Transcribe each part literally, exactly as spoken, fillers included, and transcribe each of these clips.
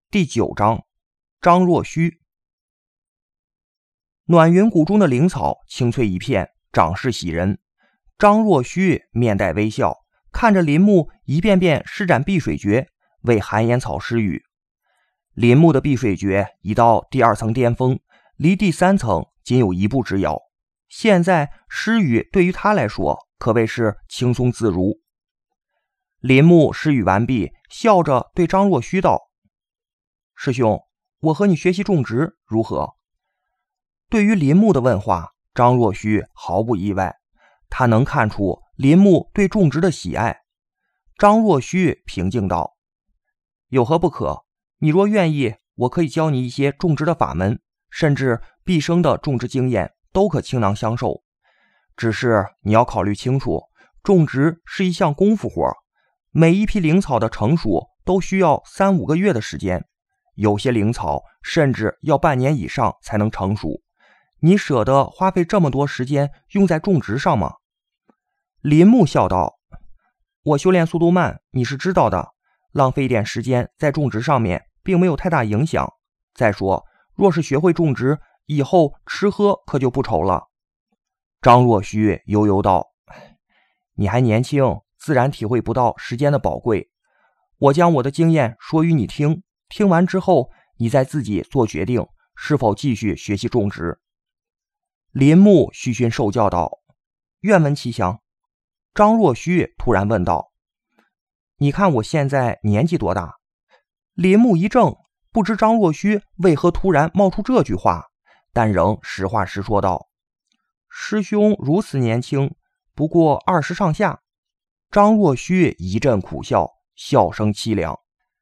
第九章，张若虚。暖云谷中的灵草青翠一片，长势喜人。张若虚面带微笑，看着林木一遍遍施展避水诀，为寒烟草施雨。林木的避水诀已到第二层巅峰，离第三层仅有一步之遥。现在施雨对于他来说可谓是轻松自如。林木施雨完毕，笑着对张若虚道：师兄，我和你学习种植如何？对于林木的问话，张若虚毫不意外，他能看出林木对种植的喜爱。张若虚平静道：有何不可？你若愿意，我可以教你一些种植的法门，甚至毕生的种植经验都可倾囊相授。只是你要考虑清楚，种植是一项功夫活，每一批灵草的成熟都需要三五个月的时间，有些灵草甚至要半年以上才能成熟。你舍得花费这么多时间用在种植上吗？林木笑道：我修炼速度慢，你是知道的，浪费一点时间在种植上面并没有太大影响。再说，若是学会种植，以后吃喝可就不愁了。张若虚悠悠道：你还年轻，自然体会不到时间的宝贵。我将我的经验说与你听，听完之后你再自己做决定，是否继续学习种植。林木虚训受教道：愿闻其详。张若虚突然问道：你看我现在年纪多大？林木一怔，不知张若虚为何突然冒出这句话，但仍实话实说道：师兄如此年轻，不过二十上下。张若虚一阵苦笑，笑声凄凉：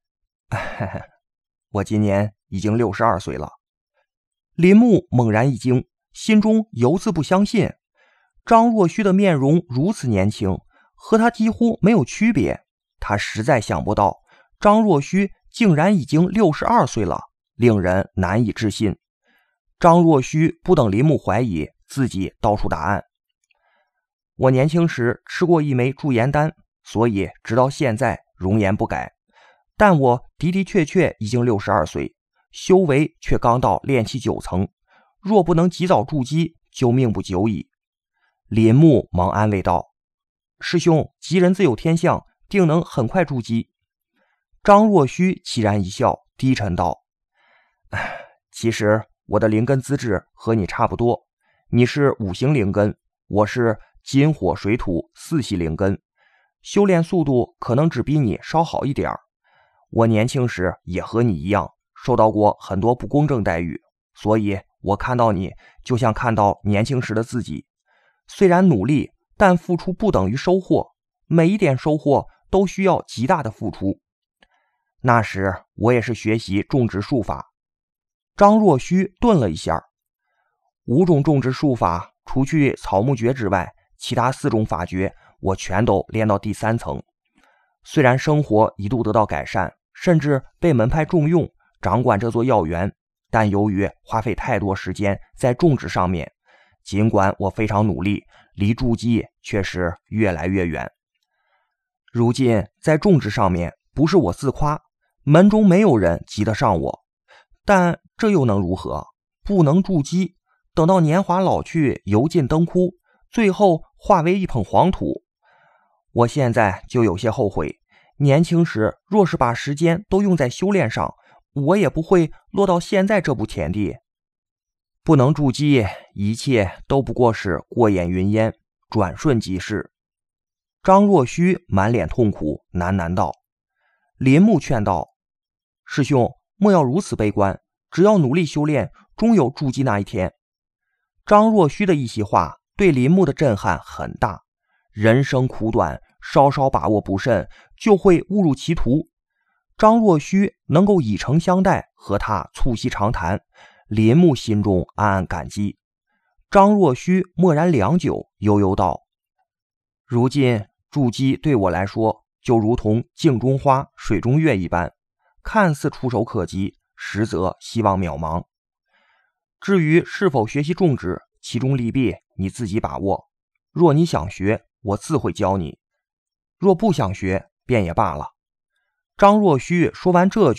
我今年已经六十二岁了。林木猛然一惊，心中犹自不相信，张若虚的面容如此年轻，和他几乎没有区别。他实在想不到张若虚竟然已经六十二岁了，令人难以置信。张若虚不等林木怀疑，自己道出答案：我年轻时吃过一枚驻颜丹，所以直到现在容颜不改，但我的的确确已经六十二岁，修为却刚到炼气九层，若不能及早筑基，就命不久矣。林木忙安慰道：师兄，吉人自有天相，定能很快筑基。张若虚凄然一笑，低沉道：其实我的灵根资质和你差不多，你是五行灵根，我是金火水土四系灵根，修炼速度可能只比你稍好一点。我年轻时也和你一样，受到过很多不公正待遇，所以我看到你就像看到年轻时的自己。虽然努力，但付出不等于收获，每一点收获都需要极大的付出。那时我也是学习种植术法。张若虚顿了一下：五种种植术法，除去草木诀之外，其他四种法诀我全都练到第三层。虽然生活一度得到改善，甚至被门派重用，掌管这座药园，但由于花费太多时间在种植上面，尽管我非常努力，离筑基却是越来越远。如今在种植上面，不是我自夸，门中没有人及得上我，但这又能如何？不能筑基，等到年华老去，油尽灯枯，最后化为一捧黄土。我现在就有些后悔，年轻时若是把时间都用在修炼上，我也不会落到现在这步田地。不能筑基，一切都不过是过眼云烟，转瞬即逝。张若虚满脸痛苦，喃喃道。林木劝道：师兄，莫要如此悲观，只要努力修炼，终有筑基那一天。张若虚的一席话对林木的震撼很大，人生苦短，稍稍把握不慎，就会误入歧途。张若虚能够以诚相待，和他促膝长谈，林木心中暗暗感激。张若虚默然良久，悠悠道：如今筑基对我来说就如同镜中花水中月一般，看似触手可及，实则希望渺茫。至于是否学习种植，其中利弊你自己把握，若你想学，我自会教你；若不想学，便也罢了。张若虚说完这句，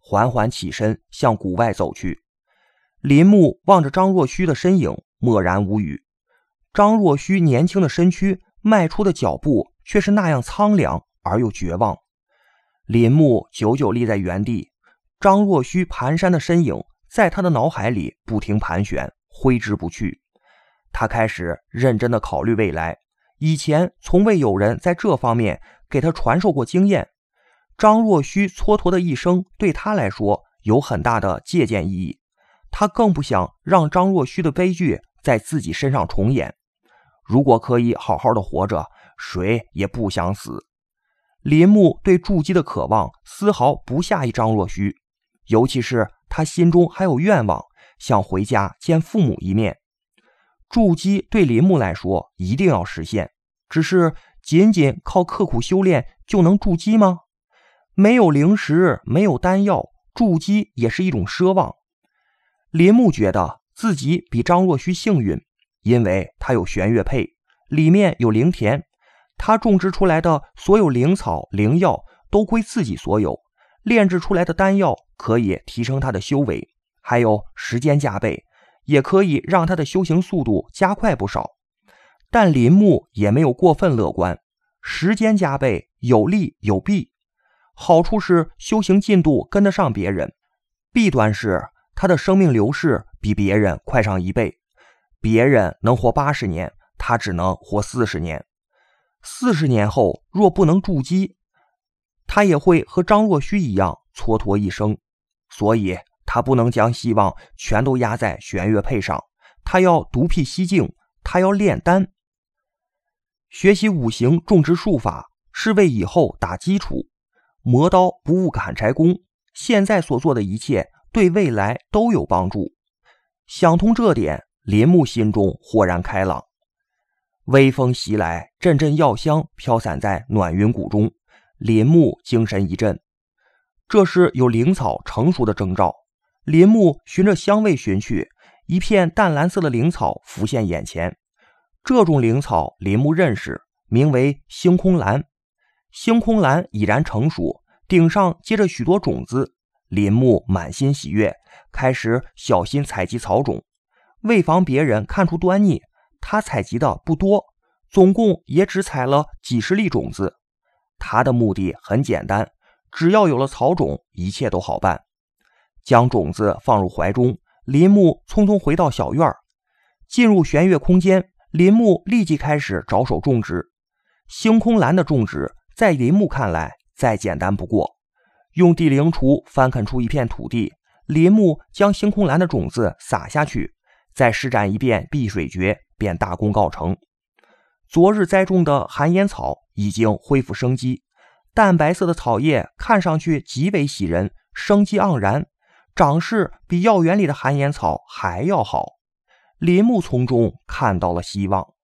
缓缓起身向谷外走去。林木望着张若虚的身影，默然无语。张若虚年轻的身躯迈出的脚步却是那样苍凉而又绝望。林木久久立在原地，张若虚蹒跚的身影在他的脑海里不停盘旋，挥之不去。他开始认真地考虑未来，以前从未有人在这方面给他传授过经验。张若虚蹉跎的一生对他来说有很大的借鉴意义，他更不想让张若虚的悲剧在自己身上重演。如果可以好好的活着，谁也不想死。林木对筑基的渴望丝毫不下于张若虚，尤其是他心中还有愿望，想回家见父母一面。筑基对林木来说一定要实现，只是仅仅靠刻苦修炼就能筑基吗？没有灵石，没有丹药，筑基也是一种奢望。林木觉得自己比张若虚幸运，因为他有玄月佩，里面有灵田，他种植出来的所有灵草灵药都归自己所有，炼制出来的丹药可以提升他的修为，还有时间加倍，也可以让他的修行速度加快不少。但林木也没有过分乐观，时间加倍有利有弊，好处是修行进度跟得上别人，弊端是他的生命流逝比别人快上一倍，别人能活八十年，他只能活四十年。四十年后若不能筑基，他也会和张若虚一样蹉跎一生。所以他不能将希望全都压在玄月佩上，他要独辟蹊径，他要炼丹。学习五行种植术法是为以后打基础，磨刀不误砍柴工，现在所做的一切对未来都有帮助。想通这点，林木心中豁然开朗。微风袭来，阵阵药香飘散在暖云谷中，林木精神一振。这是有灵草成熟的征兆。林木循着香味寻去，一片淡蓝色的灵草浮现眼前。这种灵草林木认识，名为星空兰。星空兰已然成熟，顶上结着许多种子。林木满心喜悦，开始小心采集草种。为防别人看出端倪，他采集的不多，总共也只采了几十粒种子。他的目的很简单，只要有了草种，一切都好办。将种子放入怀中，林木匆匆回到小院。进入玄月空间，林木立即开始着手种植。星空兰的种植在林木看来再简单不过。用地灵锄翻垦出一片土地，林木将星空兰的种子撒下去，再施展一遍避水诀，便大功告成。昨日栽种的寒烟草已经恢复生机，淡白色的草叶看上去极为喜人，生机盎然，长势比药园里的寒烟草还要好。林木从中看到了希望。